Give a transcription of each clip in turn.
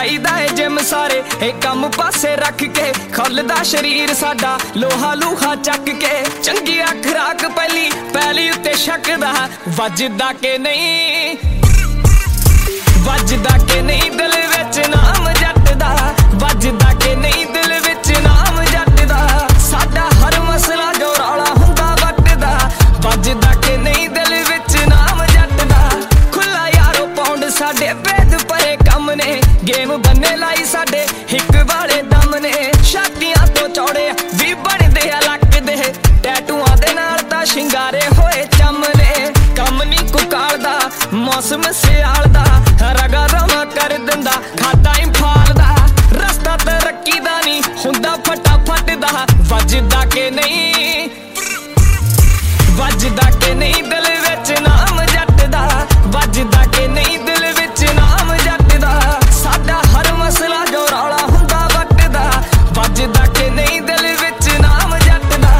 लाईदा है जिम सारे ए कम पासे रख के खुलदा शरीर साडा लोहा लूहा चक के चंगी खुराक पहली पहली उत्ते शकदा वजदा के नहीं वजदा के नहीं दिल विच नाम जट दा वजदा के नहीं दिल विच नाम जट दा साडा हर मसला जो रौला हुंदा वटदा वजदा के नहीं दिल विच नाम जट दा खुला यारो पौंड साडे भेद परे कम ने गेम बन्ने लाई साडे हिक वाले दम ने छातियां तो चौड़े भी बनदे आ लगदे टैटूआं दे नाल तां शिंगारे होए चम ने कम नी कुकाल दा मौसम सियाल दा रगा रवा कर दिंदा खाता इंफाल दा रस्ता तरक्की दा नी हुंदा फटाफट दा वजदा के नहीं वजदा के नहीं दिल विच नाम जट दा वजदा के नहीं दिल विच नाम जट दा साडा हर मसला जो रौला हुंदा वटदा वजदा के नहीं दिल विच नाम जट दा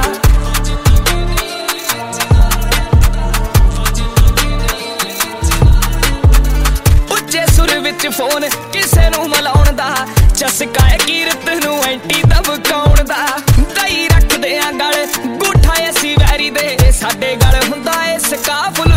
उच्चे सुर विच फोन किसे नूं मिलाउण दा चस्का है कीरत नूं एंटी दबकाउण दा दई रखदे आ गल गूठा ऐसी वैरी दे साडे गल हुंदा ए स्काफ